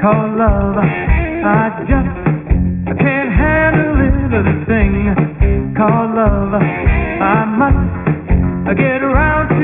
called love. I just can't handle it, this thing called love. I must get around